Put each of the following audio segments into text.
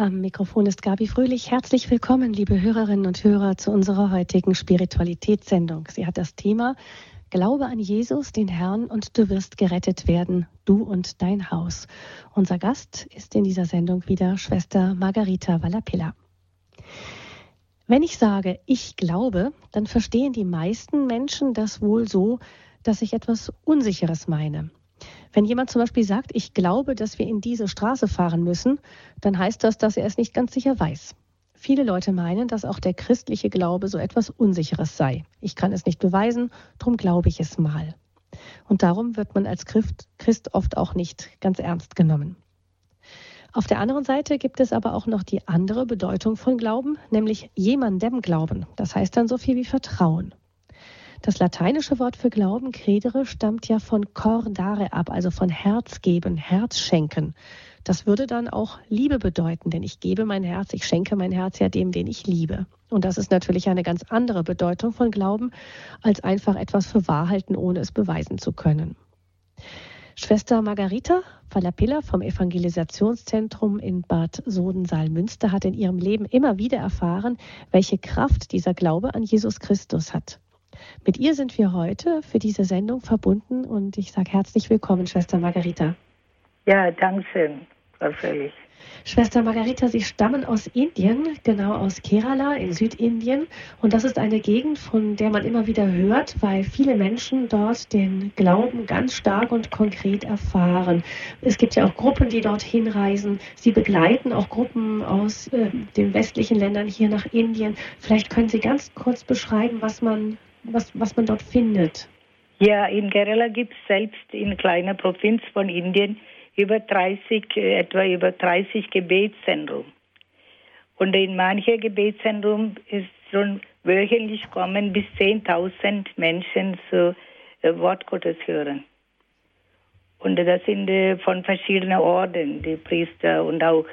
Am Mikrofon ist Gabi Fröhlich. Herzlich willkommen, liebe Hörerinnen und Hörer, zu unserer heutigen Spiritualitätssendung. Sie hat das Thema Glaube an Jesus, den Herrn, und du wirst gerettet werden, du und dein Haus. Unser Gast ist in dieser Sendung wieder Schwester Margarita Vallapilla. Wenn ich sage, ich glaube, dann verstehen die meisten Menschen das wohl so, dass ich etwas Unsicheres meine. Wenn jemand zum Beispiel sagt, ich glaube, dass wir in diese Straße fahren müssen, dann heißt das, dass er es nicht ganz sicher weiß. Viele Leute meinen, dass auch der christliche Glaube so etwas Unsicheres sei. Ich kann es nicht beweisen, darum glaube ich es mal. Und darum wird man als Christ oft auch nicht ganz ernst genommen. Auf der anderen Seite gibt es aber auch noch die andere Bedeutung von Glauben, nämlich jemandem glauben. Das heißt dann so viel wie Vertrauen. Das lateinische Wort für Glauben, credere, stammt ja von cordare ab, also von Herz geben, Herz schenken. Das würde dann auch Liebe bedeuten, denn ich gebe mein Herz, ich schenke mein Herz ja dem, den ich liebe. Und das ist natürlich eine ganz andere Bedeutung von Glauben, als einfach etwas für wahr halten, ohne es beweisen zu können. Schwester Margarita Vallapilla vom Evangelisationszentrum in Bad Sodensaal-Münster hat in ihrem Leben immer wieder erfahren, welche Kraft dieser Glaube an Jesus Christus hat. Mit ihr sind wir heute für diese Sendung verbunden und ich sage herzlich willkommen, Schwester Margarita. Ja, danke schön, Frau Fröhlich. Schwester Margarita, Sie stammen aus Indien, genau aus Kerala in Südindien. Und das ist eine Gegend, von der man immer wieder hört, weil viele Menschen dort den Glauben ganz stark und konkret erfahren. Es gibt ja auch Gruppen, die dorthin reisen. Sie begleiten auch Gruppen aus den westlichen Ländern hier nach Indien. Vielleicht können Sie ganz kurz beschreiben, was man dort findet. Ja, in Kerala gibt es selbst in kleiner Provinz von Indien etwa über 30 Gebetszentren. Und in manchen Gebetszentren ist schon wöchentlich kommen bis 10.000 Menschen zu Wort Gottes hören. Und das sind von verschiedenen Orden, die Priester und auch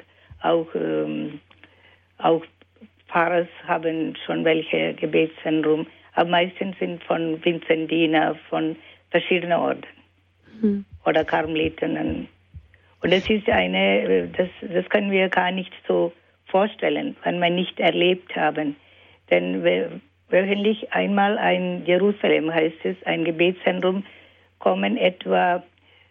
Pfarrer haben schon welche Gebetszentren. Aber meistens sind von Vinzendiner, von verschiedenen Orden oder Karmeliten. Und das ist das können wir gar nicht so vorstellen, wenn wir nicht erlebt haben. Denn wöchentlich einmal in Jerusalem, heißt es, ein Gebetszentrum, kommen etwa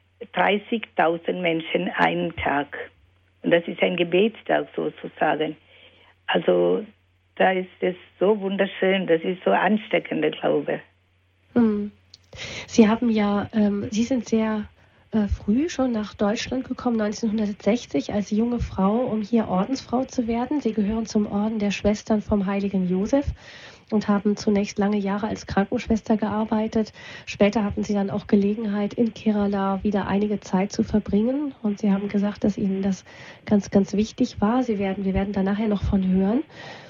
30.000 Menschen einen Tag. Und das ist ein Gebetstag sozusagen. Also da ist es so wunderschön, das ist so ansteckender Glaube. Sie haben ja, Sie sind sehr früh schon nach Deutschland gekommen, 1960, als junge Frau, um hier Ordensfrau zu werden. Sie gehören zum Orden der Schwestern vom Heiligen Josef und haben zunächst lange Jahre als Krankenschwester gearbeitet. Später hatten Sie dann auch Gelegenheit, in Kerala wieder einige Zeit zu verbringen. Und Sie haben gesagt, dass Ihnen das ganz, ganz wichtig war. Wir werden da nachher noch von hören.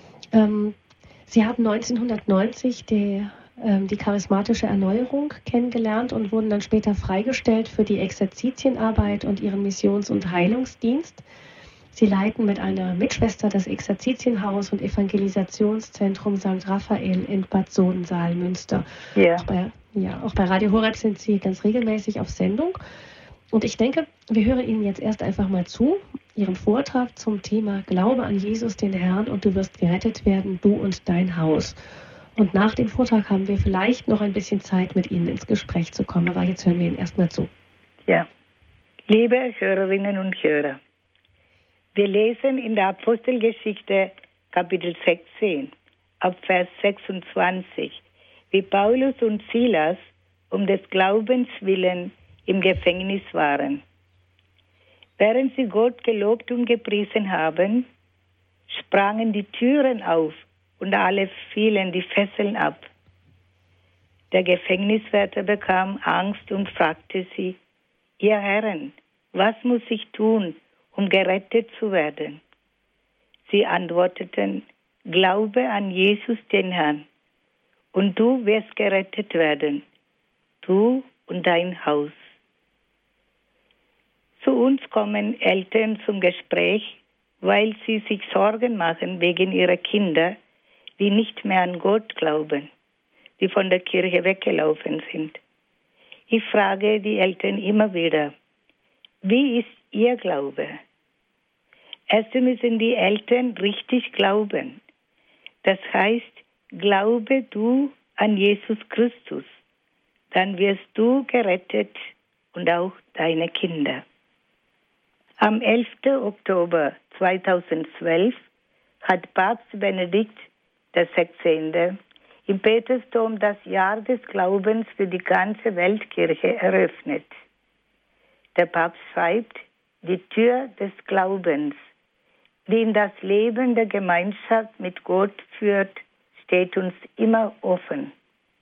Sie haben 1990 die charismatische Erneuerung kennengelernt und wurden dann später freigestellt für die Exerzitienarbeit und ihren Missions- und Heilungsdienst. Sie leiten mit einer Mitschwester das Exerzitienhaus und Evangelisationszentrum St. Raphael in Bad Sodensaal-Münster. Ja. Auch bei Radio Horeb sind Sie ganz regelmäßig auf Sendung. Und ich denke, wir hören Ihnen jetzt erst einfach mal zu, Ihren Vortrag zum Thema Glaube an Jesus, den Herrn, und du wirst gerettet werden, du und dein Haus. Und nach dem Vortrag haben wir vielleicht noch ein bisschen Zeit, mit Ihnen ins Gespräch zu kommen. Aber jetzt hören wir Ihnen erstmal zu. Ja. Liebe Hörerinnen und Hörer, wir lesen in der Apostelgeschichte Kapitel 16, ab Vers 26, wie Paulus und Silas um des Glaubens willen im Gefängnis waren. Während sie Gott gelobt und gepriesen haben, sprangen die Türen auf und alle fielen die Fesseln ab. Der Gefängniswärter bekam Angst und fragte sie, ihr Herren, was muss ich tun, um gerettet zu werden? Sie antworteten, glaube an Jesus den Herrn, und du wirst gerettet werden, du und dein Haus. Zu uns kommen Eltern zum Gespräch, weil sie sich Sorgen machen wegen ihrer Kinder, die nicht mehr an Gott glauben, die von der Kirche weggelaufen sind. Ich frage die Eltern immer wieder, wie ist ihr Glaube? Erst müssen die Eltern richtig glauben. Das heißt, glaube du an Jesus Christus, dann wirst du gerettet und auch deine Kinder. Am 11. Oktober 2012 hat Papst Benedikt XVI. Im Petersdom das Jahr des Glaubens für die ganze Weltkirche eröffnet. Der Papst schreibt, die Tür des Glaubens, die in das Leben der Gemeinschaft mit Gott führt, steht uns immer offen.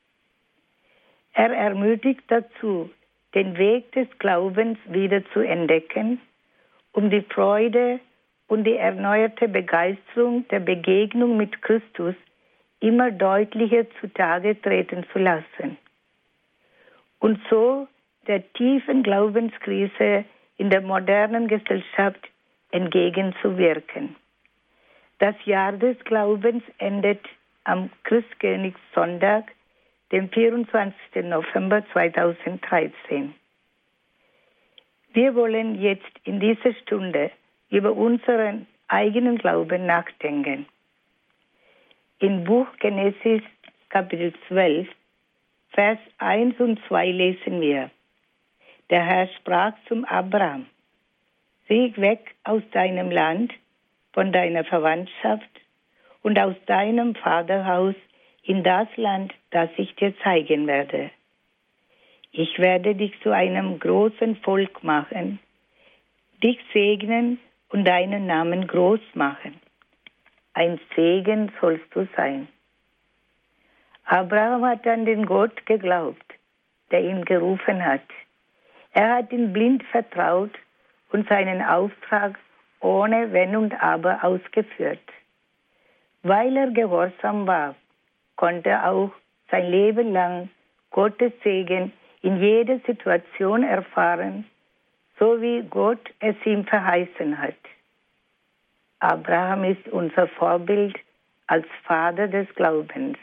Er ermutigt dazu, den Weg des Glaubens wieder zu entdecken, um die Freude und die erneuerte Begeisterung der Begegnung mit Christus immer deutlicher zutage treten zu lassen. Und so der tiefen Glaubenskrise in der modernen Gesellschaft entgegenzuwirken. Das Jahr des Glaubens endet am Christkönigssonntag, dem 24. November 2013. Wir wollen jetzt in dieser Stunde über unseren eigenen Glauben nachdenken. Im Buch Genesis, Kapitel 12, Vers 1 und 2 lesen wir: Der Herr sprach zum Abraham: Sieh weg aus deinem Land, von deiner Verwandtschaft und aus deinem Vaterhaus in das Land, das ich dir zeigen werde. Ich werde dich zu einem großen Volk machen, dich segnen und deinen Namen groß machen. Ein Segen sollst du sein. Abraham hat an den Gott geglaubt, der ihn gerufen hat. Er hat ihn blind vertraut und seinen Auftrag ohne Wenn und Aber ausgeführt. Weil er gehorsam war, konnte er auch sein Leben lang Gottes Segen in jeder Situation erfahren, so wie Gott es ihm verheißen hat. Abraham ist unser Vorbild als Vater des Glaubens.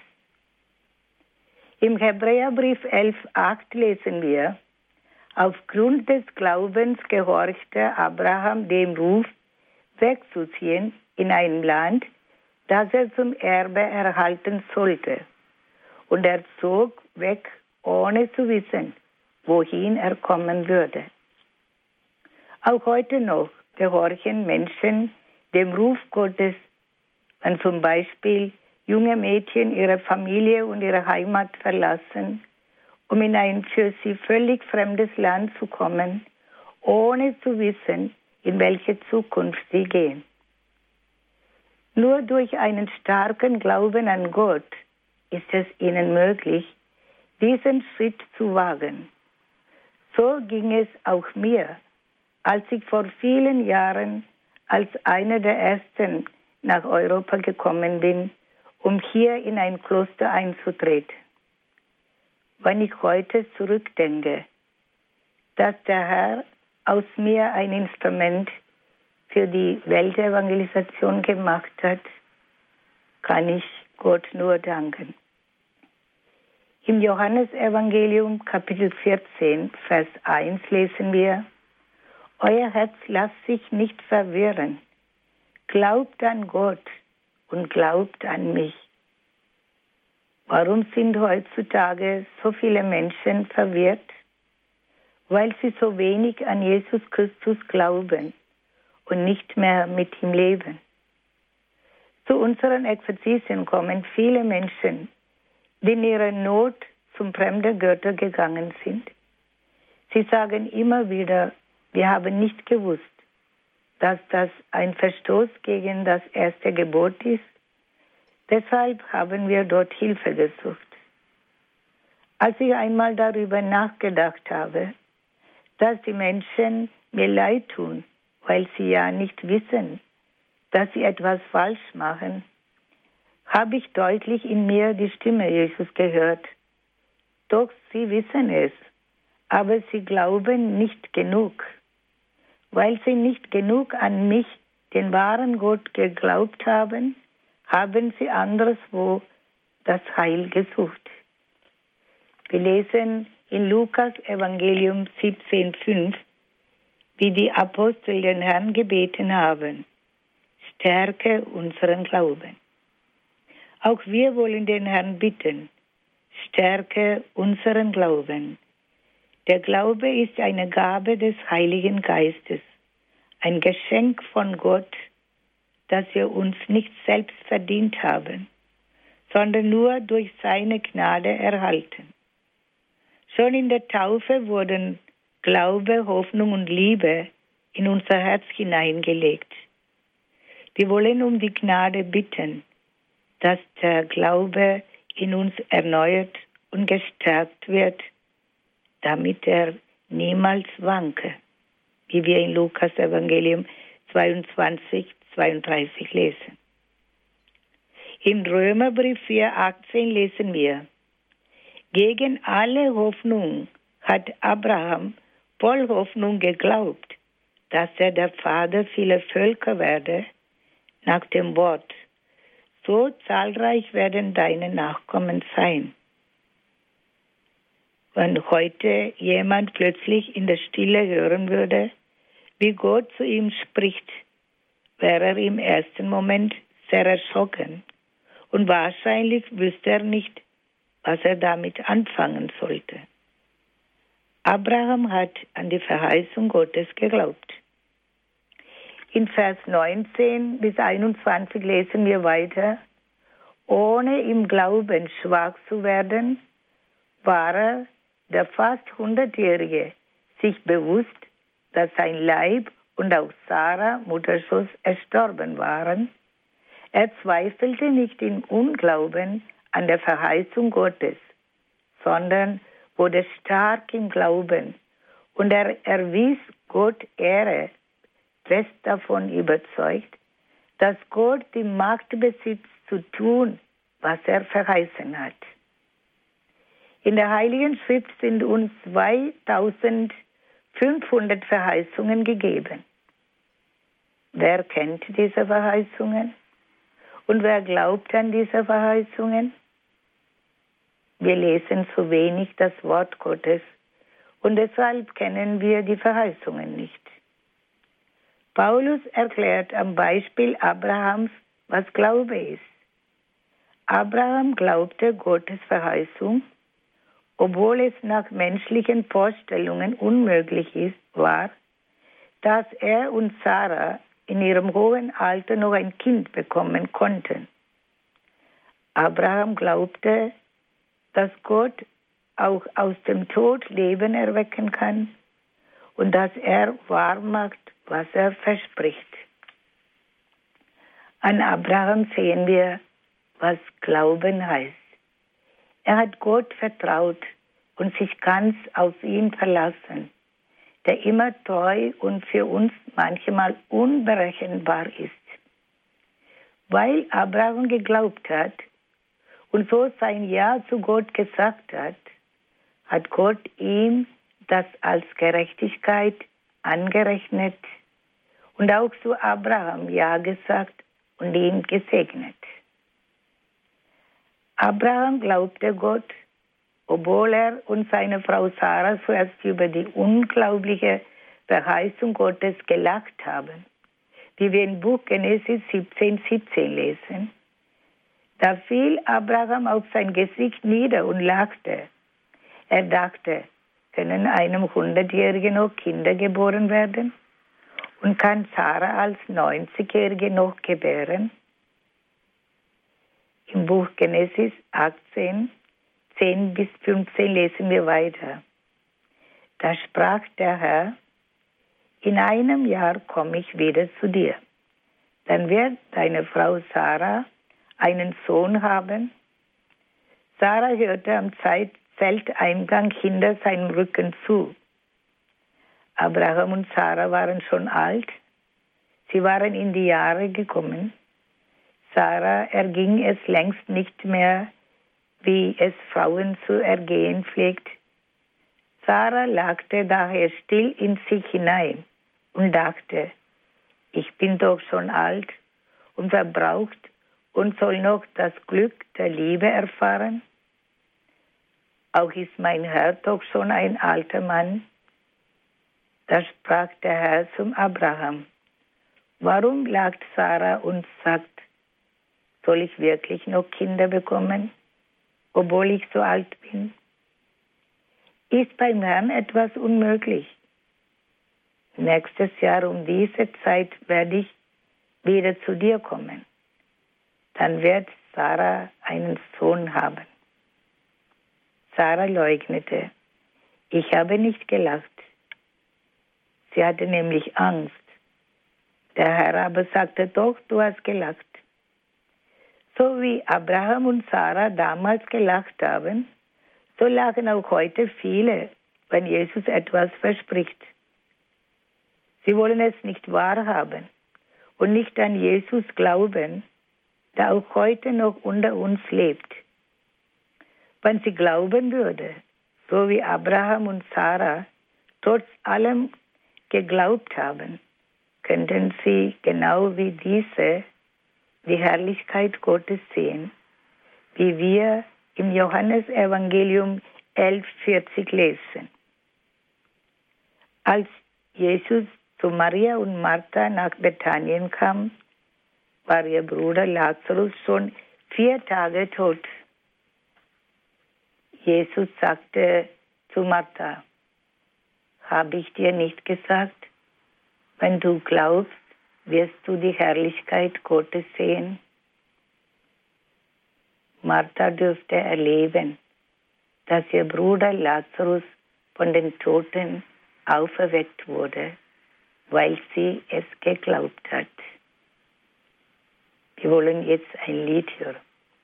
Im Hebräerbrief 11,8 lesen wir: Aufgrund des Glaubens gehorchte Abraham dem Ruf, wegzuziehen in ein Land, das er zum Erbe erhalten sollte. Und er zog weg, ohne zu wissen, wohin er kommen würde. Auch heute noch gehorchen Menschen dem Ruf Gottes, wenn zum Beispiel junge Mädchen ihre Familie und ihre Heimat verlassen, um in ein für sie völlig fremdes Land zu kommen, ohne zu wissen, in welche Zukunft sie gehen. Nur durch einen starken Glauben an Gott ist es ihnen möglich, diesen Schritt zu wagen. So ging es auch mir, als ich vor vielen Jahren als einer der Ersten nach Europa gekommen bin, um hier in ein Kloster einzutreten. Wenn ich heute zurückdenke, dass der Herr aus mir ein Instrument für die Weltevangelisation gemacht hat, kann ich Gott nur danken. Im Johannesevangelium Kapitel 14, Vers 1 lesen wir: Euer Herz lasst sich nicht verwirren. Glaubt an Gott und glaubt an mich. Warum sind heutzutage so viele Menschen verwirrt? Weil sie so wenig an Jesus Christus glauben und nicht mehr mit ihm leben. Zu unseren Exerzitien kommen viele Menschen, die in ihrer Not zum fremden Götter gegangen sind. Sie sagen immer wieder: Wir haben nicht gewusst, dass das ein Verstoß gegen das erste Gebot ist. Deshalb haben wir dort Hilfe gesucht. Als ich einmal darüber nachgedacht habe, dass die Menschen mir leid tun, weil sie ja nicht wissen, dass sie etwas falsch machen, habe ich deutlich in mir die Stimme Jesus gehört. Doch sie wissen es, aber sie glauben nicht genug. Weil sie nicht genug an mich, den wahren Gott, geglaubt haben, haben sie anderswo das Heil gesucht. Wir lesen in Lukas Evangelium 17,5, wie die Apostel den Herrn gebeten haben: stärke unseren Glauben. Auch wir wollen den Herrn bitten, stärke unseren Glauben. Der Glaube ist eine Gabe des Heiligen Geistes, ein Geschenk von Gott, das wir uns nicht selbst verdient haben, sondern nur durch seine Gnade erhalten. Schon in der Taufe wurden Glaube, Hoffnung und Liebe in unser Herz hineingelegt. Wir wollen um die Gnade bitten, dass der Glaube in uns erneuert und gestärkt wird, damit er niemals wanke, wie wir in Lukas Evangelium 22, 32 lesen. Im Römerbrief 4,18 lesen wir: Gegen alle Hoffnung hat Abraham voll Hoffnung geglaubt, dass er der Vater vieler Völker werde, nach dem Wort: So zahlreich werden deine Nachkommen sein. Wenn heute jemand plötzlich in der Stille hören würde, wie Gott zu ihm spricht, wäre er im ersten Moment sehr erschrocken und wahrscheinlich wüsste er nicht, was er damit anfangen sollte. Abraham hat an die Verheißung Gottes geglaubt. In Vers 19 bis 21 lesen wir weiter: Ohne im Glauben schwach zu werden, war er, der fast 100-Jährige, sich bewusst, dass sein Leib und auch Sarah, Mutterschoß, erstorben waren. Er zweifelte nicht im Unglauben an der Verheißung Gottes, sondern wurde stark im Glauben und er erwies Gott Ehre, fest davon überzeugt, dass Gott die Macht besitzt, zu tun, was er verheißen hat. In der Heiligen Schrift sind uns 2500 Verheißungen gegeben. Wer kennt diese Verheißungen? Und wer glaubt an diese Verheißungen? Wir lesen zu wenig das Wort Gottes und deshalb kennen wir die Verheißungen nicht. Paulus erklärt am Beispiel Abrahams, was Glaube ist. Abraham glaubte Gottes Verheißung, obwohl es nach menschlichen Vorstellungen unmöglich war, dass er und Sarah in ihrem hohen Alter noch ein Kind bekommen konnten. Abraham glaubte, dass Gott auch aus dem Tod Leben erwecken kann und dass er wahr macht, was er verspricht. An Abraham sehen wir, was Glauben heißt. Er hat Gott vertraut und sich ganz auf ihn verlassen, der immer treu und für uns manchmal unberechenbar ist. Weil Abraham geglaubt hat und so sein Ja zu Gott gesagt hat, hat Gott ihm das als Gerechtigkeit angerechnet und auch zu Abraham Ja gesagt und ihn gesegnet. Abraham glaubte Gott, obwohl er und seine Frau Sarah zuerst über die unglaubliche Verheißung Gottes gelacht haben, wie wir im Buch Genesis 17 lesen. Da fiel Abraham auf sein Gesicht nieder und lachte. Er dachte, können einem 100-Jährigen noch Kinder geboren werden? Und kann Sarah als 90-Jährige noch gebären? Im Buch Genesis 18, 10 bis 15 lesen wir weiter. Da sprach der Herr: In einem Jahr komme ich wieder zu dir. Dann wird deine Frau Sarah einen Sohn haben. Sarah hörte am Zelteingang hinter seinem Rücken zu. Abraham und Sarah waren schon alt. Sie waren in die Jahre gekommen. Sarah erging es längst nicht mehr, wie es Frauen zu ergehen pflegt. Sarah lachte daher still in sich hinein und dachte, ich bin doch schon alt und verbraucht und soll noch das Glück der Liebe erfahren. Auch ist mein Herr doch schon ein alter Mann. Da sprach der Herr zum Abraham: Warum klagt Sarah und sagt, soll ich wirklich noch Kinder bekommen, obwohl ich so alt bin? Ist beim Herrn etwas unmöglich? Nächstes Jahr um diese Zeit werde ich wieder zu dir kommen. Dann wird Sarah einen Sohn haben. Sarah leugnete. Ich habe nicht gelacht. Sie hatte nämlich Angst. Der Herr aber sagte, doch, du hast gelacht. So wie Abraham und Sarah damals gelacht haben, so lachen auch heute viele, wenn Jesus etwas verspricht. Sie wollen es nicht wahrhaben und nicht an Jesus glauben, der auch heute noch unter uns lebt. Wenn sie glauben würde, so wie Abraham und Sarah trotz allem geglaubt haben, könnten sie genau wie diese die Herrlichkeit Gottes sehen, wie wir im Johannesevangelium 11,40 lesen. Als Jesus zu Maria und Martha nach Bethanien kam, war ihr Bruder Lazarus schon 4 Tage tot. Jesus sagte zu Martha, habe ich dir nicht gesagt, wenn du glaubst, wirst du die Herrlichkeit Gottes sehen? Martha dürfte erleben, dass ihr Bruder Lazarus von den Toten auferweckt wurde, weil sie es geglaubt hat. Wir wollen jetzt ein Lied hören.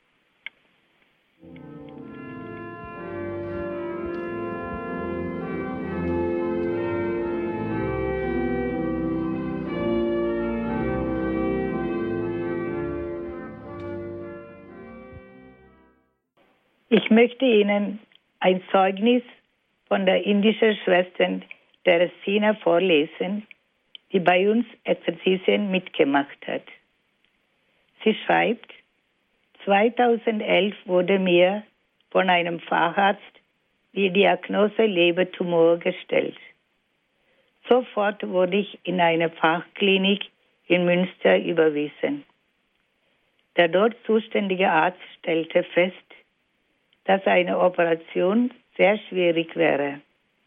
Ich möchte Ihnen ein Zeugnis von der indischen Schwester Teresina vorlesen, die bei uns Exerzitien mitgemacht hat. Sie schreibt, 2011 wurde mir von einem Facharzt die Diagnose Lebertumor gestellt. Sofort wurde ich in eine Fachklinik in Münster überwiesen. Der dort zuständige Arzt stellte fest, dass eine Operation sehr schwierig wäre.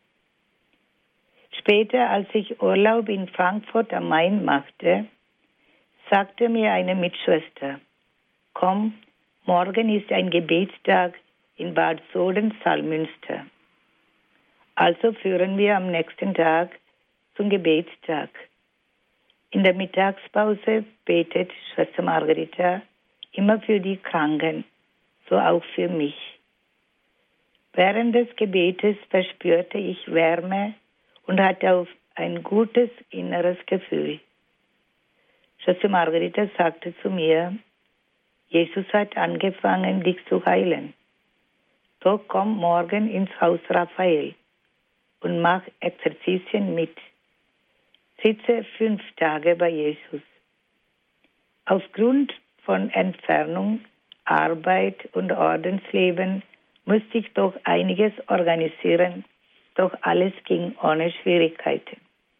Später, als ich Urlaub in Frankfurt am Main machte, sagte mir eine Mitschwester, komm, morgen ist ein Gebetstag in Bad Soden-Salmünster. Also führen wir am nächsten Tag zum Gebetstag. In der Mittagspause betet Schwester Margarita immer für die Kranken, so auch für mich. Während des Gebetes verspürte ich Wärme und hatte auf ein gutes inneres Gefühl. Schwester Margarita sagte zu mir, Jesus hat angefangen, dich zu heilen. So komm morgen ins Haus Raphael und mach Exerzitien mit. Sitze 5 Tage bei Jesus. Aufgrund von Entfernung, Arbeit und Ordensleben musste ich doch einiges organisieren, doch alles ging ohne Schwierigkeiten.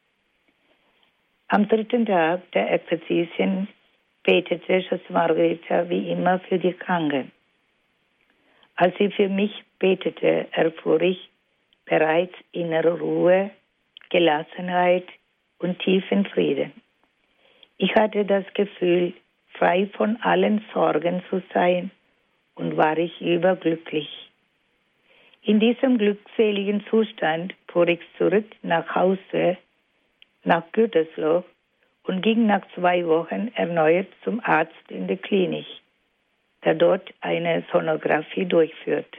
Am 3. Tag der Exerzitien betete Schwester Margarita wie immer für die Kranken. Als sie für mich betete, erfuhr ich bereits innere Ruhe, Gelassenheit und tiefen Frieden. Ich hatte das Gefühl, frei von allen Sorgen zu sein und war ich überglücklich. In diesem glückseligen Zustand fuhr ich zurück nach Hause, nach Gütersloh und ging nach 2 Wochen erneut zum Arzt in die Klinik, der dort eine Sonographie durchführte.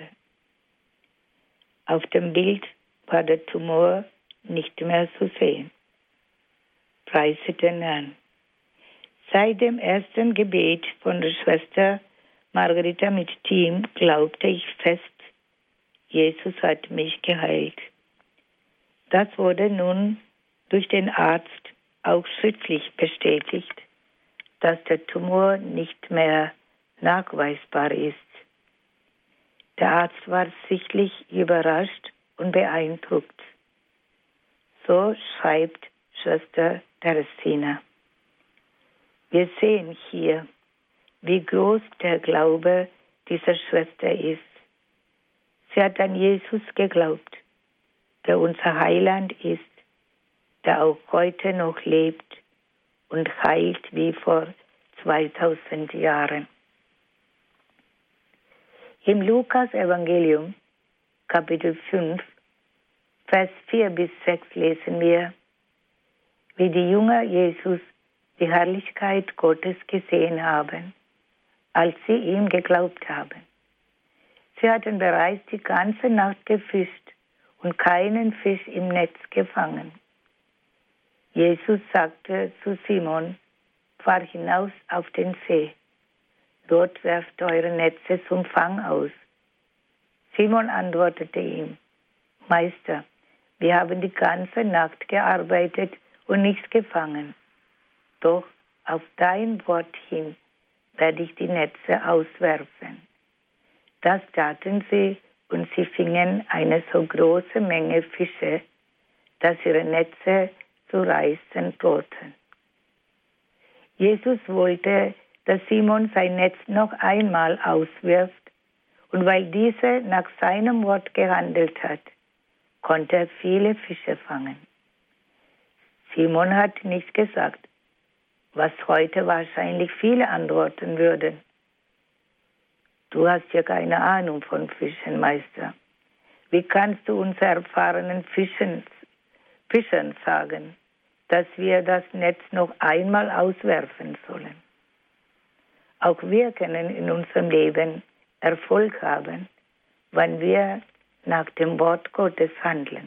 Auf dem Bild war der Tumor nicht mehr zu sehen. Preise den Herrn. Seit dem ersten Gebet von der Schwester Margarita mit Team glaubte ich fest, Jesus hat mich geheilt. Das wurde nun durch den Arzt auch schriftlich bestätigt, dass der Tumor nicht mehr nachweisbar ist. Der Arzt war sichtlich überrascht und beeindruckt. So schreibt Schwester Teresina. Wir sehen hier, wie groß der Glaube dieser Schwester ist. Sie hat an Jesus geglaubt, der unser Heiland ist, der auch heute noch lebt und heilt wie vor 2000 Jahren. Im Lukas-Evangelium, Kapitel 5, Vers 4 bis 6 lesen wir, wie die Jünger Jesus die Herrlichkeit Gottes gesehen haben, als sie ihm geglaubt haben. Sie hatten bereits die ganze Nacht gefischt und keinen Fisch im Netz gefangen. Jesus sagte zu Simon, fahr hinaus auf den See. Dort werft eure Netze zum Fang aus. Simon antwortete ihm, Meister, wir haben die ganze Nacht gearbeitet und nichts gefangen. Doch auf dein Wort hin werde ich die Netze auswerfen. Das taten sie und sie fingen eine so große Menge Fische, dass ihre Netze zu reißen drohten. Jesus wollte, dass Simon sein Netz noch einmal auswirft, und weil dieser nach seinem Wort gehandelt hat, konnte er viele Fische fangen. Simon hat nicht gesagt, was heute wahrscheinlich viele antworten würden. Du hast ja keine Ahnung von Fischen, Meister. Wie kannst du uns erfahrenen Fischern sagen, dass wir das Netz noch einmal auswerfen sollen? Auch wir können in unserem Leben Erfolg haben, wenn wir nach dem Wort Gottes handeln.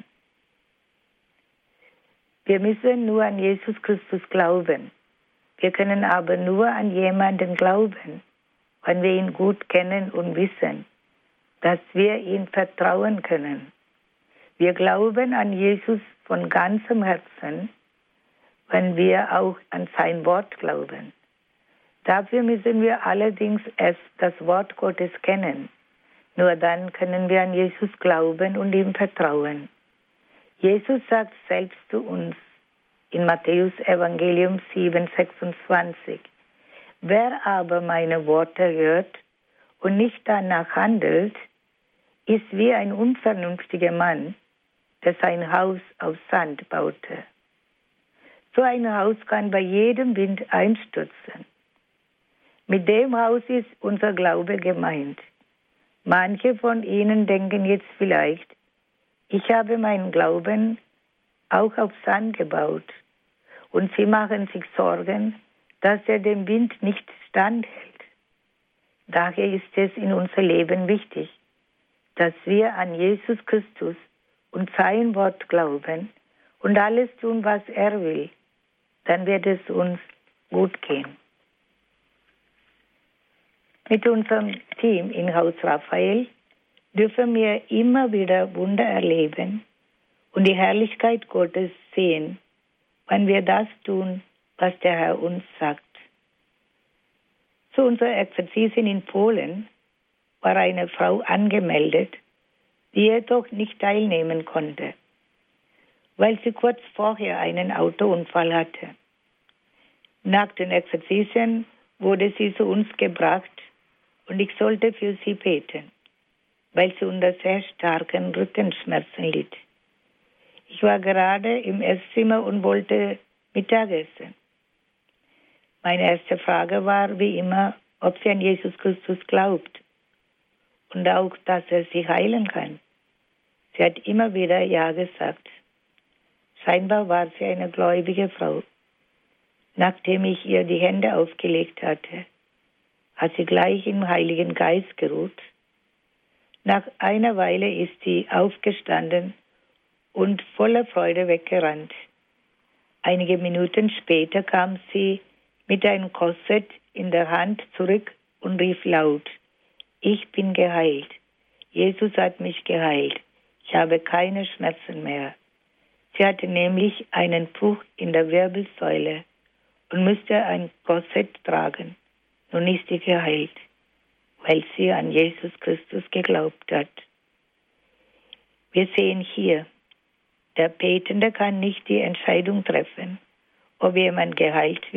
Wir müssen nur an Jesus Christus glauben. Wir können aber nur an jemanden glauben, wenn wir ihn gut kennen und wissen, dass wir ihm vertrauen können. Wir glauben an Jesus von ganzem Herzen, wenn wir auch an sein Wort glauben. Dafür müssen wir allerdings erst das Wort Gottes kennen. Nur dann können wir an Jesus glauben und ihm vertrauen. Jesus sagt selbst zu uns in Matthäus Evangelium 7,26, wer aber meine Worte hört und nicht danach handelt, ist wie ein unvernünftiger Mann, der sein Haus auf Sand baute. So ein Haus kann bei jedem Wind einstürzen. Mit dem Haus ist unser Glaube gemeint. Manche von Ihnen denken jetzt vielleicht, ich habe meinen Glauben auch auf Sand gebaut. Und sie machen sich Sorgen, dass er dem Wind nicht standhält. Daher ist es in unser Leben wichtig, dass wir an Jesus Christus und sein Wort glauben und alles tun, was er will. Dann wird es uns gut gehen. Mit unserem Team in Haus Raphael dürfen wir immer wieder Wunder erleben und die Herrlichkeit Gottes sehen, wenn wir das tun, was der Herr uns sagt. Zu unserer Exerzitien in Polen war eine Frau angemeldet, die jedoch nicht teilnehmen konnte, weil sie kurz vorher einen Autounfall hatte. Nach den Exerzitien wurde sie zu uns gebracht und ich sollte für sie beten, weil sie unter sehr starken Rückenschmerzen litt. Ich war gerade im Esszimmer und wollte Mittagessen. Meine erste Frage war, wie immer, ob sie an Jesus Christus glaubt und auch, dass er sie heilen kann. Sie hat immer wieder Ja gesagt. Scheinbar war sie eine gläubige Frau. Nachdem ich ihr die Hände aufgelegt hatte, hat sie gleich im Heiligen Geist geruht. Nach einer Weile ist sie aufgestanden und voller Freude weggerannt. Einige Minuten später kam sie mit einem Korsett in der Hand zurück und rief laut, ich bin geheilt. Jesus hat mich geheilt. Ich habe keine Schmerzen mehr. Sie hatte nämlich einen Bruch in der Wirbelsäule und musste ein Korsett tragen. Nun ist sie geheilt, weil sie an Jesus Christus geglaubt hat. Wir sehen hier, der Betende kann nicht die Entscheidung treffen, ob jemand geheilt wird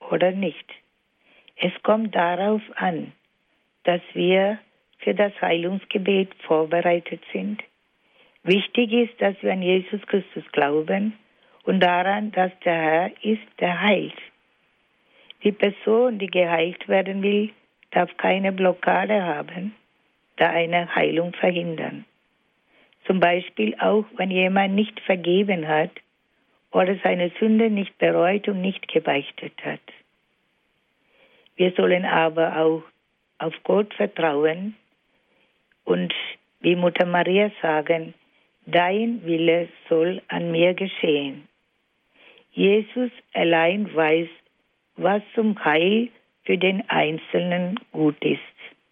oder nicht. Es kommt darauf an, dass wir für das Heilungsgebet vorbereitet sind. Wichtig ist, dass wir an Jesus Christus glauben und daran, dass der Herr ist, der heilt. Die Person, die geheilt werden will, darf keine Blockade haben, da eine Heilung verhindern. Zum Beispiel auch, wenn jemand nicht vergeben hat oder seine Sünde nicht bereut und nicht gebeichtet hat. Wir sollen aber auch auf Gott vertrauen und wie Mutter Maria sagen, dein Wille soll an mir geschehen. Jesus allein weiß, was zum Heil für den Einzelnen gut ist.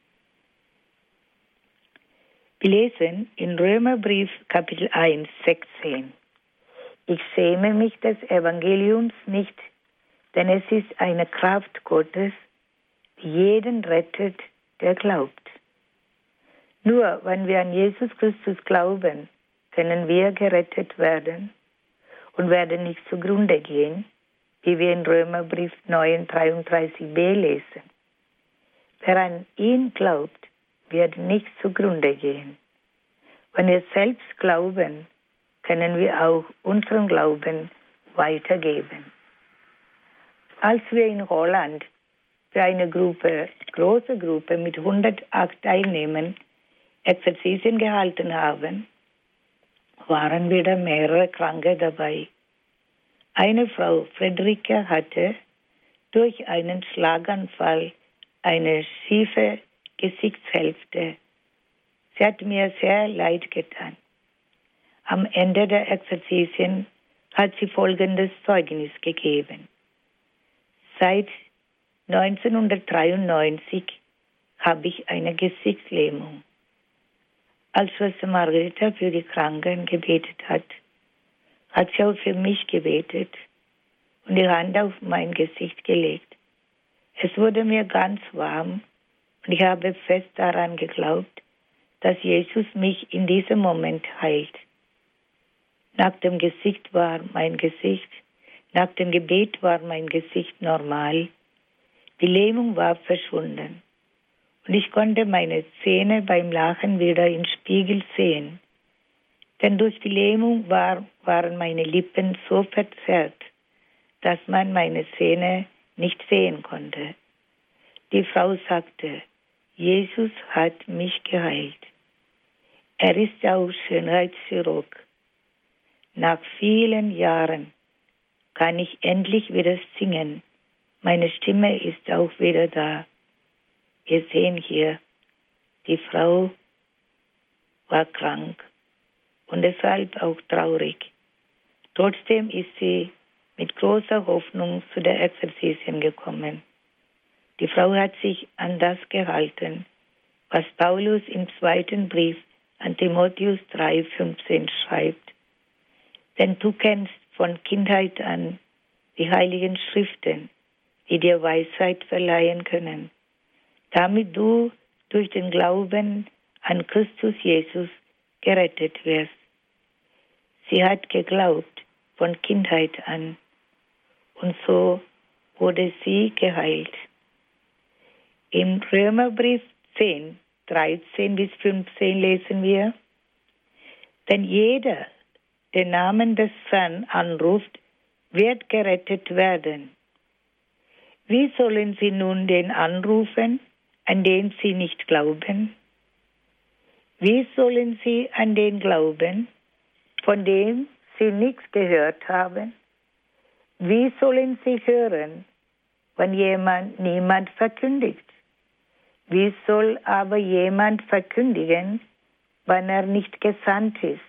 Wir lesen in Römerbrief Kapitel 1, 16. Ich schäme mich des Evangeliums nicht, denn es ist eine Kraft Gottes, die jeden rettet, der glaubt. Nur wenn wir an Jesus Christus glauben, können wir gerettet werden und werden nicht zugrunde gehen, wie wir in Römerbrief 9, 33b lesen. Wer an ihn glaubt, wird nicht zugrunde gehen. Wenn wir selbst glauben, können wir auch unseren Glauben weitergeben. Als wir in Holland für eine große Gruppe mit 108 Teilnehmern Exerzitien gehalten haben, waren wieder mehrere Kranke dabei. Eine Frau, Friederike, hatte durch einen Schlaganfall eine schiefe Gesichtshälfte. Sie hat mir sehr leid getan. Am Ende der Exerzitien hat sie folgendes Zeugnis gegeben. Seit 1993 habe ich eine Gesichtslähmung. Als Schwester Margareta für die Kranken gebetet hat, hat sie auch für mich gebetet und die Hand auf mein Gesicht gelegt. Es wurde mir ganz warm und ich habe fest daran geglaubt, dass Jesus mich in diesem Moment heilt. Nach dem Gebet war mein Gesicht normal. Die Lähmung war verschwunden und ich konnte meine Zähne beim Lachen wieder im Spiegel sehen. Denn durch die Lähmung waren meine Lippen so verzerrt, dass man meine Zähne nicht sehen konnte. Die Frau sagte, Jesus hat mich geheilt. Er ist auch Schönheitschirurg. Nach vielen Jahren kann ich endlich wieder singen. Meine Stimme ist auch wieder da. Wir sehen hier, die Frau war krank und deshalb auch traurig. Trotzdem ist sie mit großer Hoffnung zu der Exerzitien gekommen. Die Frau hat sich an das gehalten, was Paulus im 2. Brief an Timotheus 3,15 schreibt. Denn du kennst von Kindheit an die heiligen Schriften, die dir Weisheit verleihen können, damit du durch den Glauben an Christus Jesus gerettet wirst. Sie hat geglaubt von Kindheit an und so wurde sie geheilt. Im Römerbrief 10, 13 bis 15 lesen wir, denn jeder, der den Namen des Herrn anruft, wird gerettet werden. Wie sollen sie nun den anrufen, an den sie nicht glauben? Wie sollen sie an den glauben, von dem sie nichts gehört haben? Wie sollen sie hören, wenn niemand verkündigt? Wie soll aber jemand verkündigen, wenn er nicht gesandt ist?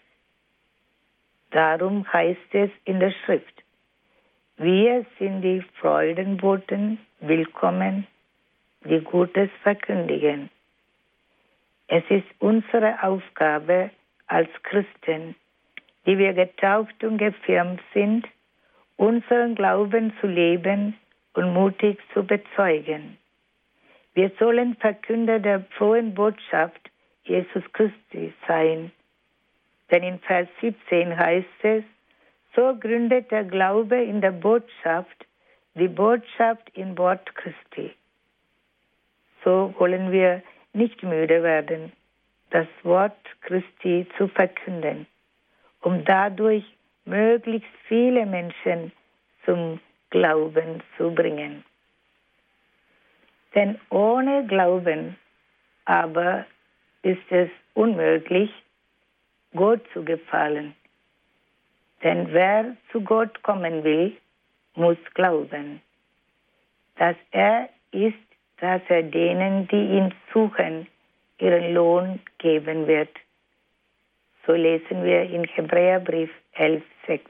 Darum heißt es in der Schrift, wir sind die Freudenboten willkommen, die Gutes verkündigen. Es ist unsere Aufgabe als Christen, die wir getauft und gefirmt sind, unseren Glauben zu leben und mutig zu bezeugen. Wir sollen Verkünder der frohen Botschaft Jesus Christi sein. Denn in Vers 17 heißt es, so gründet der Glaube in der Botschaft, die Botschaft im Wort Christi. So wollen wir nicht müde werden, das Wort Christi zu verkünden, um dadurch möglichst viele Menschen zum Glauben zu bringen. Denn ohne Glauben aber ist es unmöglich, Gott zu gefallen. Denn wer zu Gott kommen will, muss glauben, dass er ist, dass er denen, die ihn suchen, ihren Lohn geben wird. So lesen wir in Hebräerbrief 11,6.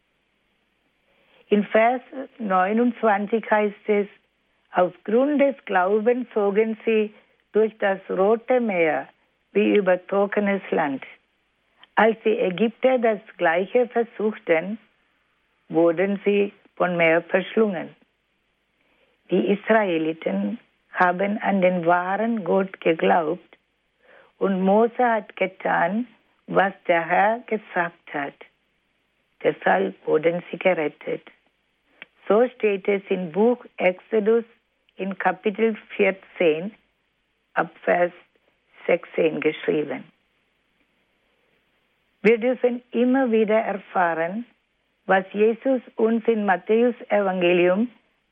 In Vers 29 heißt es, aufgrund des Glaubens zogen sie durch das Rote Meer wie über trockenes Land. Als die Ägypter das Gleiche versuchten, wurden sie vom Meer verschlungen. Die Israeliten haben an den wahren Gott geglaubt und Mose hat getan, was der Herr gesagt hat. Deshalb wurden sie gerettet. So steht es im Buch Exodus in Kapitel 14 ab Vers 16 geschrieben. Wir dürfen immer wieder erfahren, was Jesus uns in Matthäus Evangelium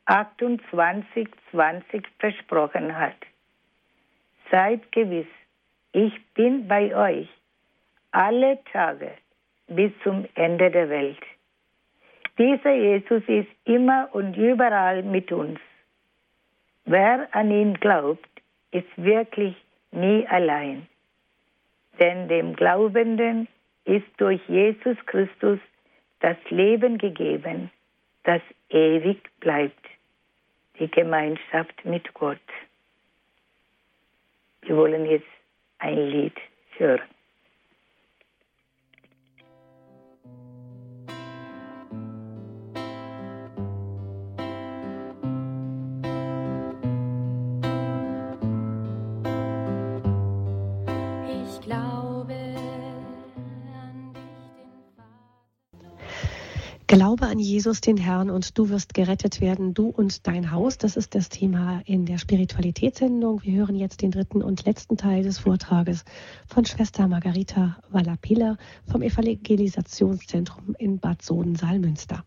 28,20 versprochen hat. Seid gewiss, ich bin bei euch alle Tage bis zum Ende der Welt. Dieser Jesus ist immer und überall mit uns. Wer an ihn glaubt, ist wirklich nie allein. Denn dem Glaubenden ist durch Jesus Christus das Leben gegeben, das ewig bleibt, die Gemeinschaft mit Gott. Wir wollen jetzt ein Lied hören. Glaube an Jesus, den Herrn, und du wirst gerettet werden, du und dein Haus. Das ist das Thema in der Spiritualitätssendung. Wir hören jetzt den dritten und letzten Teil des Vortrages von Schwester Margarita Wallapiller vom Evangelisationszentrum in Bad Sohn-Saalmünster.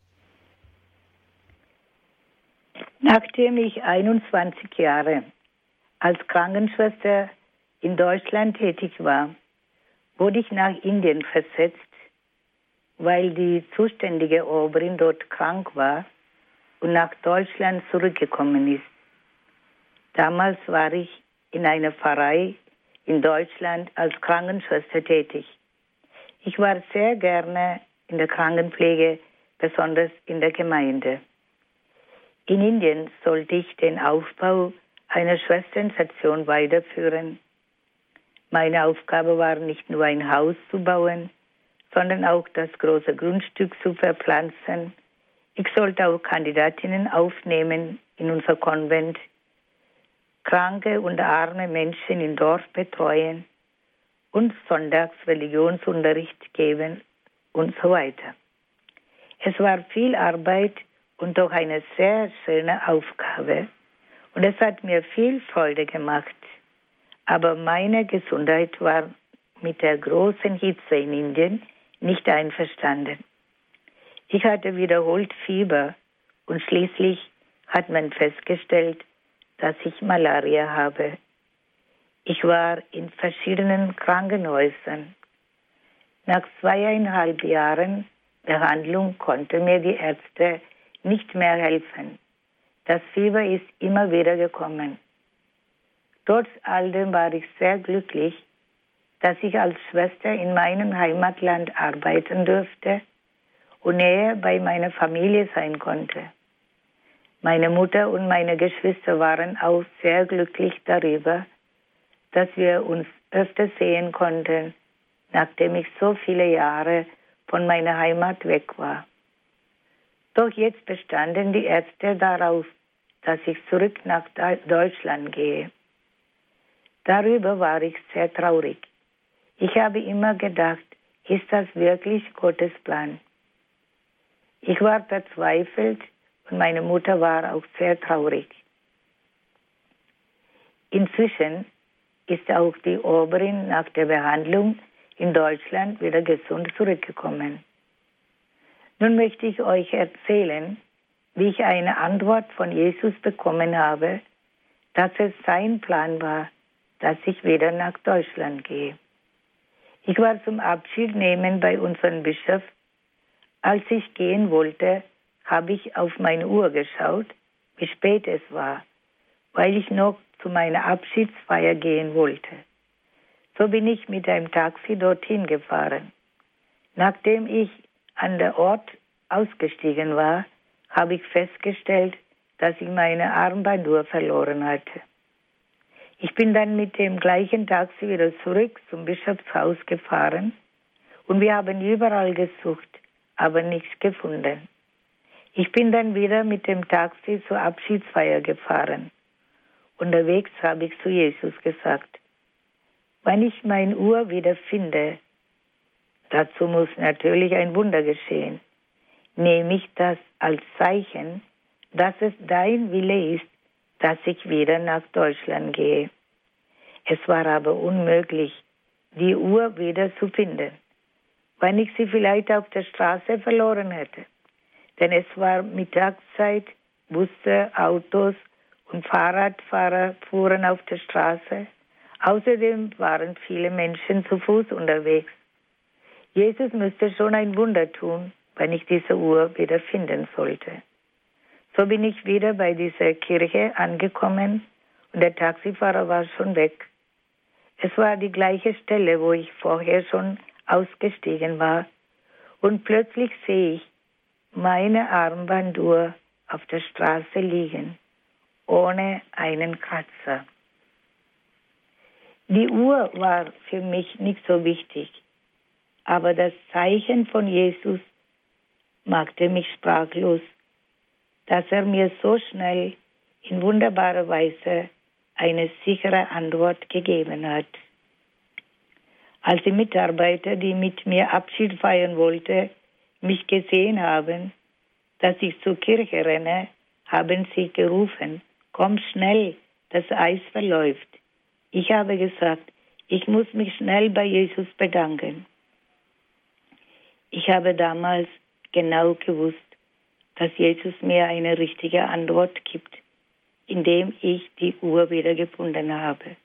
Nachdem ich 21 Jahre als Krankenschwester in Deutschland tätig war, wurde ich nach Indien versetzt, weil die zuständige Oberin dort krank war und nach Deutschland zurückgekommen ist. Damals war ich in einer Pfarrei in Deutschland als Krankenschwester tätig. Ich war sehr gerne in der Krankenpflege, besonders in der Gemeinde. In Indien sollte ich den Aufbau einer Schwesternstation weiterführen. Meine Aufgabe war nicht nur ein Haus zu bauen, sondern auch das große Grundstück zu verpflanzen. Ich sollte auch Kandidatinnen aufnehmen in unser Konvent, kranke und arme Menschen im Dorf betreuen und sonntags Religionsunterricht geben und so weiter. Es war viel Arbeit und doch eine sehr schöne Aufgabe und es hat mir viel Freude gemacht. Aber meine Gesundheit war mit der großen Hitze in Indien nicht einverstanden. Ich hatte wiederholt Fieber und schließlich hat man festgestellt, dass ich Malaria habe. Ich war in verschiedenen Krankenhäusern. Nach 2,5 Jahren Behandlung konnten mir die Ärzte nicht mehr helfen. Das Fieber ist immer wieder gekommen. Trotz alledem war ich sehr glücklich, dass ich als Schwester in meinem Heimatland arbeiten durfte und näher bei meiner Familie sein konnte. Meine Mutter und meine Geschwister waren auch sehr glücklich darüber, dass wir uns öfter sehen konnten, nachdem ich so viele Jahre von meiner Heimat weg war. Doch jetzt bestanden die Ärzte darauf, dass ich zurück nach Deutschland gehe. Darüber war ich sehr traurig. Ich habe immer gedacht, ist das wirklich Gottes Plan? Ich war verzweifelt und meine Mutter war auch sehr traurig. Inzwischen ist auch die Oberin nach der Behandlung in Deutschland wieder gesund zurückgekommen. Nun möchte ich euch erzählen, wie ich eine Antwort von Jesus bekommen habe, dass es sein Plan war, dass ich wieder nach Deutschland gehe. Ich war zum Abschiednehmen bei unserem Bischof. Als ich gehen wollte, habe ich auf meine Uhr geschaut, wie spät es war, weil ich noch zu meiner Abschiedsfeier gehen wollte. So bin ich mit einem Taxi dorthin gefahren. Nachdem ich an der Ort ausgestiegen war, habe ich festgestellt, dass ich meine Armbanduhr verloren hatte. Ich bin dann mit dem gleichen Taxi wieder zurück zum Bischofshaus gefahren und wir haben überall gesucht, aber nichts gefunden. Ich bin dann wieder mit dem Taxi zur Abschiedsfeier gefahren. Unterwegs habe ich zu Jesus gesagt, wenn ich meine Uhr wieder finde, dazu muss natürlich ein Wunder geschehen, nehme ich das als Zeichen, dass es dein Wille ist, dass ich wieder nach Deutschland gehe. Es war aber unmöglich, die Uhr wieder zu finden, wenn ich sie vielleicht auf der Straße verloren hätte. Denn es war Mittagszeit, Busse, Autos und Fahrradfahrer fuhren auf der Straße. Außerdem waren viele Menschen zu Fuß unterwegs. Jesus müsste schon ein Wunder tun, wenn ich diese Uhr wieder finden sollte. So bin ich wieder bei dieser Kirche angekommen und der Taxifahrer war schon weg. Es war die gleiche Stelle, wo ich vorher schon ausgestiegen war. Und plötzlich sehe ich meine Armbanduhr auf der Straße liegen, ohne einen Kratzer. Die Uhr war für mich nicht so wichtig, aber das Zeichen von Jesus machte mich sprachlos, dass er mir so schnell in wunderbarer Weise eine sichere Antwort gegeben hat. Als die Mitarbeiter, die mit mir Abschied feiern wollten, mich gesehen haben, dass ich zur Kirche renne, haben sie gerufen, komm schnell, das Eis verläuft. Ich habe gesagt, ich muss mich schnell bei Jesus bedanken. Ich habe damals genau gewusst, dass Jesus mir eine richtige Antwort gibt, indem ich die Uhr wieder gefunden habe.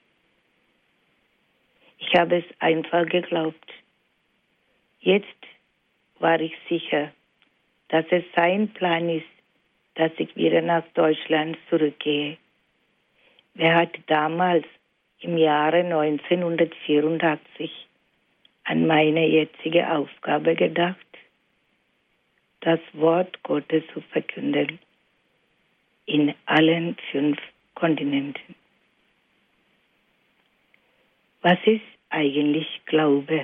Ich habe es einfach geglaubt. Jetzt war ich sicher, dass es sein Plan ist, dass ich wieder nach Deutschland zurückgehe. Wer hat damals im Jahre 1984 an meine jetzige Aufgabe gedacht, das Wort Gottes zu verkünden in allen 5 Kontinenten? Was ist eigentlich Glaube?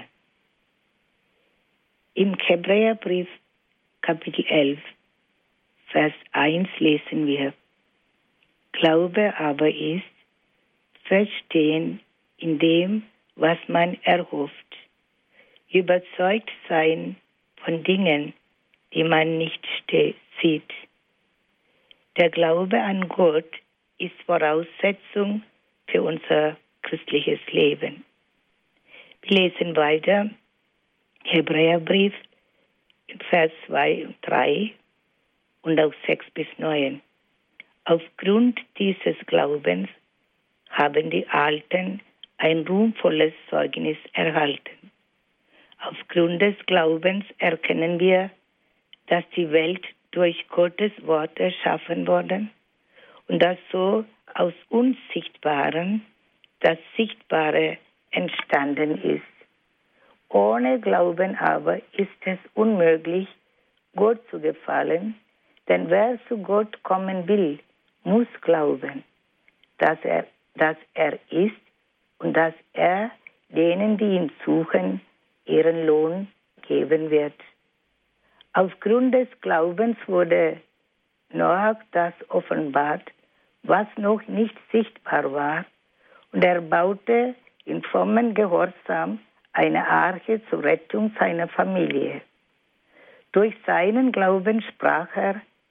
Im Hebräerbrief Kapitel 11, Vers 1 lesen wir, Glaube aber ist Verstehen in dem, was man erhofft, überzeugt sein von Dingen, die man nicht sieht. Der Glaube an Gott ist Voraussetzung für unser christliches Leben. Wir lesen weiter, Hebräerbrief, Vers 2 und 3 und auch 6 bis 9. Aufgrund dieses Glaubens haben die Alten ein ruhmvolles Zeugnis erhalten. Aufgrund des Glaubens erkennen wir, dass die Welt durch Gottes Wort erschaffen wurde und dass so aus Unsichtbaren das Sichtbare entstanden ist. Ohne Glauben aber ist es unmöglich, Gott zu gefallen, denn wer zu Gott kommen will, muss glauben, dass er ist und dass er denen, die ihn suchen, ihren Lohn geben wird. Aufgrund des Glaubens wurde Noach das offenbart, was noch nicht sichtbar war, und er baute in frommem Gehorsam eine Arche zur Rettung seiner Familie. Durch seinen Glauben sprach er,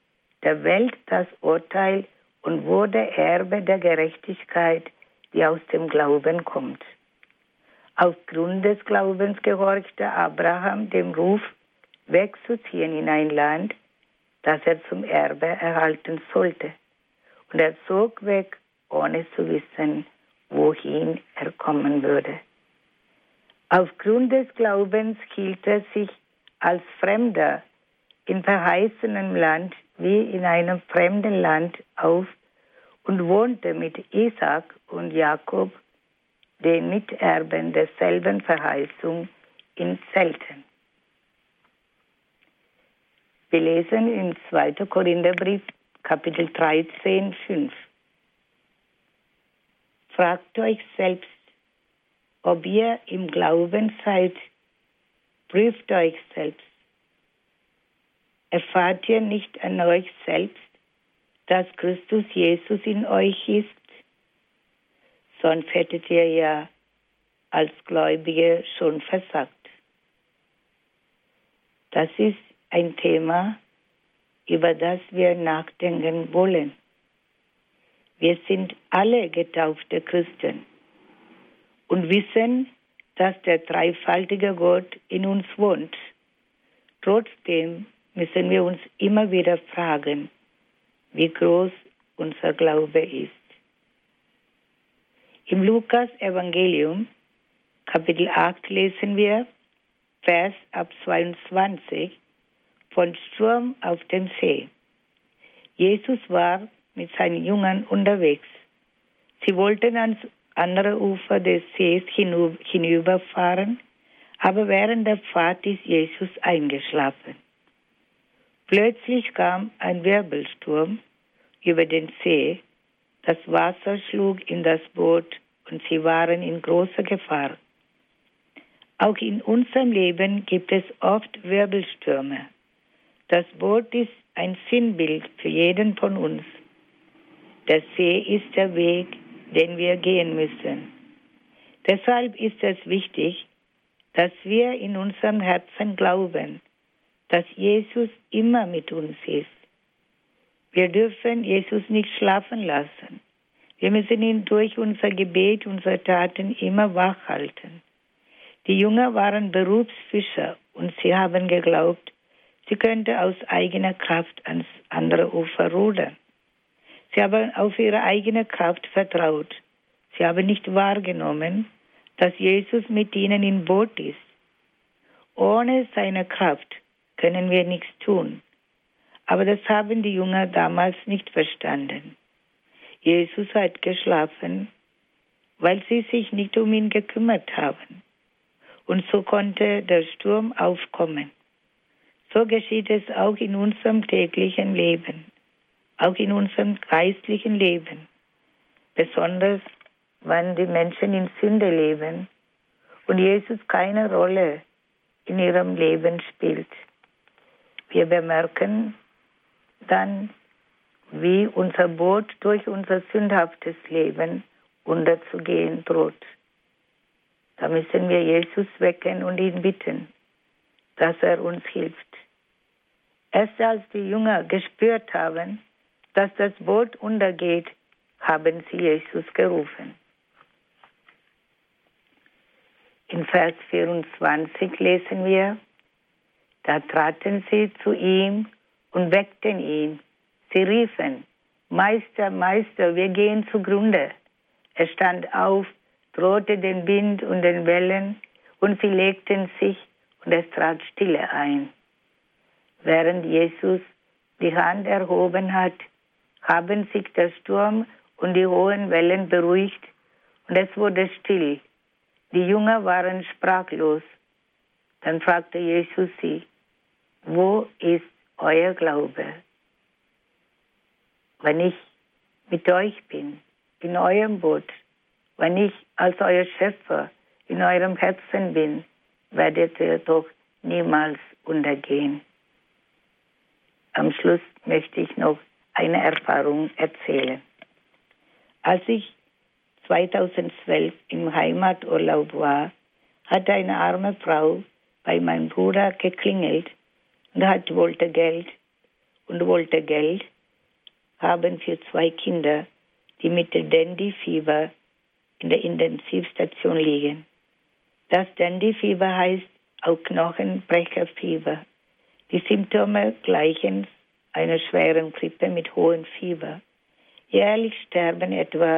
der Welt das Urteil und wurde Erbe der Gerechtigkeit, die aus dem Glauben kommt. Aufgrund des Glaubens gehorchte Abraham dem Ruf, wegzuziehen in ein Land, das er zum Erbe erhalten sollte. Und er zog weg, ohne zu wissen, wohin er kommen würde. Aufgrund des Glaubens hielt er sich als Fremder in verheißenem Land wie in einem fremden Land auf und wohnte mit Isaak und Jakob, den Miterben derselben Verheißung, in Zelten. Wir lesen im 2. Korintherbrief, Kapitel 13, 5. Fragt euch selbst, ob ihr im Glauben seid, prüft euch selbst. Erfahrt ihr nicht an euch selbst, dass Christus Jesus in euch ist? Sonst hättet ihr ja als Gläubige schon versagt. Das ist ein Thema, über das wir nachdenken wollen. Wir sind alle getaufte Christen und wissen, dass der dreifaltige Gott in uns wohnt. Trotzdem müssen wir uns immer wieder fragen, wie groß unser Glaube ist. Im Lukas-Evangelium, Kapitel 8, lesen wir, Vers ab 22, von Sturm auf dem See. Jesus war mit seinen Jüngern unterwegs. Sie wollten ans andere Ufer des Sees hinüberfahren, aber während der Fahrt ist Jesus eingeschlafen. Plötzlich kam ein Wirbelsturm über den See, das Wasser schlug in das Boot und sie waren in großer Gefahr. Auch in unserem Leben gibt es oft Wirbelstürme. Das Boot ist ein Sinnbild für jeden von uns. Der See ist der Weg, den wir gehen müssen. Deshalb ist es wichtig, dass wir in unserem Herzen glauben, dass Jesus immer mit uns ist. Wir dürfen Jesus nicht schlafen lassen. Wir müssen ihn durch unser Gebet, unsere Taten immer wach halten. Die Jünger waren Berufsfischer und sie haben geglaubt, sie könnte aus eigener Kraft ans andere Ufer rudern. Sie haben auf ihre eigene Kraft vertraut. Sie haben nicht wahrgenommen, dass Jesus mit ihnen im Boot ist. Ohne seine Kraft können wir nichts tun. Aber das haben die Jünger damals nicht verstanden. Jesus hat geschlafen, weil sie sich nicht um ihn gekümmert haben. Und so konnte der Sturm aufkommen. So geschieht es auch in unserem täglichen Leben, auch in unserem geistlichen Leben. Besonders, wenn die Menschen in Sünde leben und Jesus keine Rolle in ihrem Leben spielt. Wir bemerken dann, wie unser Boot durch unser sündhaftes Leben unterzugehen droht. Da müssen wir Jesus wecken und ihn bitten, dass er uns hilft. Erst als die Jünger gespürt haben, dass das Boot untergeht, haben sie Jesus gerufen. In Vers 24 lesen wir, da traten sie zu ihm und weckten ihn. Sie riefen, Meister, Meister, wir gehen zugrunde. Er stand auf, drohte den Wind und den Wellen, und sie legten sich, und es trat Stille ein. Während Jesus die Hand erhoben hat, haben sich der Sturm und die hohen Wellen beruhigt, und es wurde still. Die Jünger waren sprachlos. Dann fragte Jesus sie, wo ist euer Glaube? Wenn ich mit euch bin, in eurem Boot, wenn ich als euer Schöpfer in eurem Herzen bin, werdet ihr doch niemals untergehen. Am Schluss möchte ich noch eine Erfahrung erzählen. Als ich 2012 im Heimaturlaub war, hat eine arme Frau bei meinem Bruder geklingelt und wollte Geld. haben für 2 Kinder, die mit Dandy-Fieber in der Intensivstation liegen. Das Dandy-Fieber heißt auch Knochenbrecherfieber. Die Symptome gleichen einer schweren Grippe mit hohem Fieber. Jährlich sterben etwa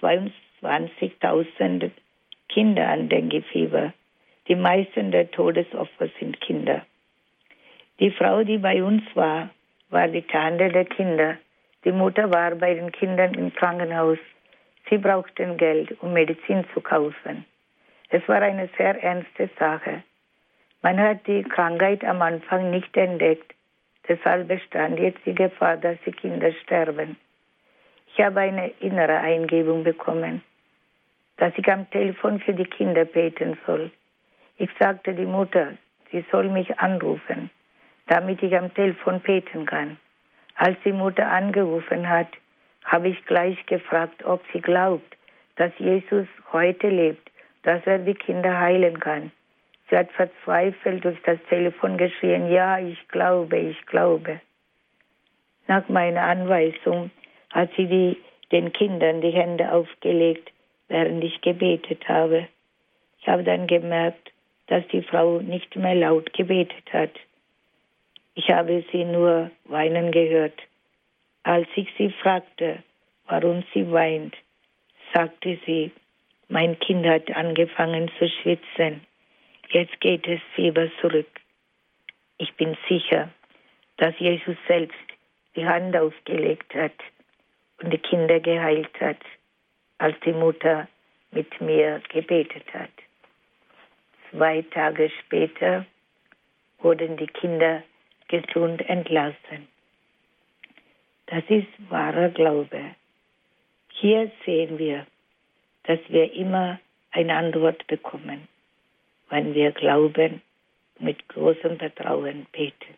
22.000 Kinder an Dengue-Fieber. Die meisten der Todesopfer sind Kinder. Die Frau, die bei uns war die Tante der Kinder. Die Mutter war bei den Kindern im Krankenhaus. Sie brauchten Geld, um Medizin zu kaufen. Es war eine sehr ernste Sache. Man hat die Krankheit am Anfang nicht entdeckt. Deshalb bestand jetzt die Gefahr, dass die Kinder sterben. Ich habe eine innere Eingebung bekommen, dass ich am Telefon für die Kinder beten soll. Ich sagte die Mutter, sie soll mich anrufen, damit ich am Telefon beten kann. Als die Mutter angerufen hat, habe ich gleich gefragt, ob sie glaubt, dass Jesus heute lebt, dass er die Kinder heilen kann. Sie hat verzweifelt durch das Telefon geschrien, ja, ich glaube, ich glaube. Nach meiner Anweisung hat sie den Kindern die Hände aufgelegt, während ich gebetet habe. Ich habe dann gemerkt, dass die Frau nicht mehr laut gebetet hat. Ich habe sie nur weinen gehört. Als ich sie fragte, warum sie weint, sagte sie, mein Kind hat angefangen zu schwitzen. Jetzt geht das Fieber zurück. Ich bin sicher, dass Jesus selbst die Hand aufgelegt hat und die Kinder geheilt hat, als die Mutter mit mir gebetet hat. 2 Tage später wurden die Kinder gesund entlassen. Das ist wahrer Glaube. Hier sehen wir, dass wir immer eine Antwort bekommen, wenn wir glauben, mit großem Vertrauen beten.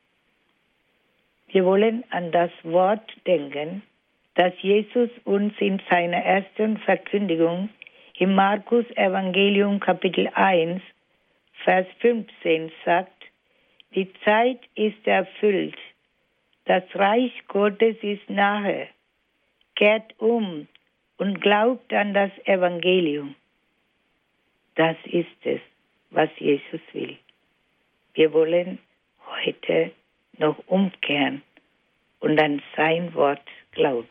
Wir wollen an das Wort denken, das Jesus uns in seiner ersten Verkündigung im Markus Evangelium Kapitel 1, Vers 15 sagt, die Zeit ist erfüllt, das Reich Gottes ist nahe, kehrt um und glaubt an das Evangelium. Das ist es, was Jesus will. Wir wollen heute noch umkehren und an sein Wort glauben.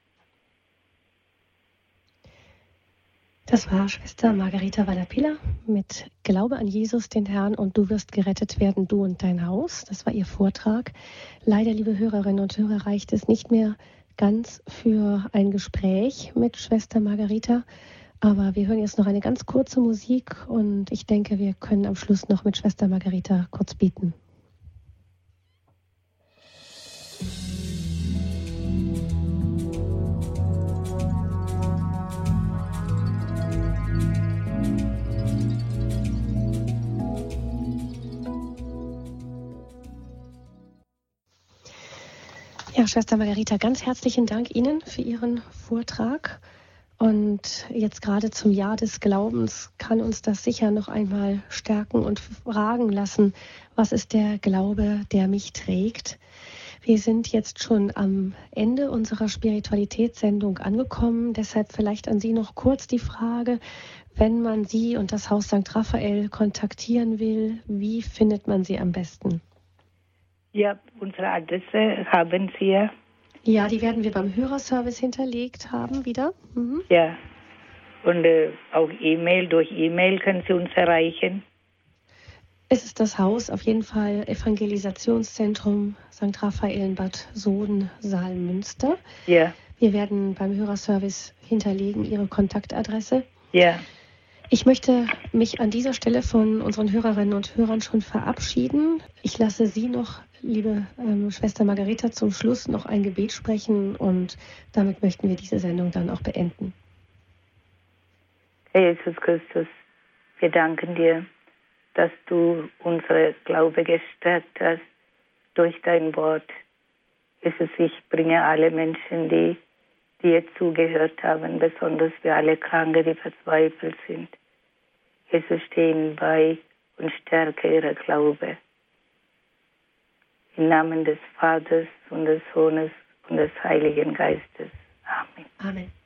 Das war Schwester Margarita Wallapilla mit Glaube an Jesus, den Herrn, und du wirst gerettet werden, du und dein Haus. Das war ihr Vortrag. Leider, liebe Hörerinnen und Hörer, reicht es nicht mehr ganz für ein Gespräch mit Schwester Margarita. Aber wir hören jetzt noch eine ganz kurze Musik und ich denke, wir können am Schluss noch mit Schwester Margarita kurz beten. Ja, Schwester Margarita, ganz herzlichen Dank Ihnen für Ihren Vortrag. Und jetzt gerade zum Jahr des Glaubens kann uns das sicher noch einmal stärken und fragen lassen, was ist der Glaube, der mich trägt? Wir sind jetzt schon am Ende unserer Spiritualitätssendung angekommen. Deshalb vielleicht an Sie noch kurz die Frage, wenn man Sie und das Haus St. Raphael kontaktieren will, wie findet man Sie am besten? Ja, unsere Adresse haben Sie ja. Ja, die werden wir beim Hörerservice hinterlegt haben wieder. Mhm. Ja, und auch durch E-Mail können Sie uns erreichen. Es ist das Haus, auf jeden Fall Evangelisationszentrum St. Raphael in Bad Soden-Saalmünster. Ja. Wir werden beim Hörerservice hinterlegen Ihre Kontaktadresse. Ja. Ich möchte mich an dieser Stelle von unseren Hörerinnen und Hörern schon verabschieden. Ich lasse Sie noch, liebe Schwester Margarita, zum Schluss noch ein Gebet sprechen und damit möchten wir diese Sendung dann auch beenden. Herr Jesus Christus, wir danken dir, dass du unsere Glaube gestärkt hast durch dein Wort. Jesus, ich bringe alle Menschen, die dir zugehört haben, besonders für alle Kranke, die verzweifelt sind. Jesus, steh ihnen bei und stärke ihre Glaube. Im Namen des Vaters und des Sohnes und des Heiligen Geistes. Amen. Amen.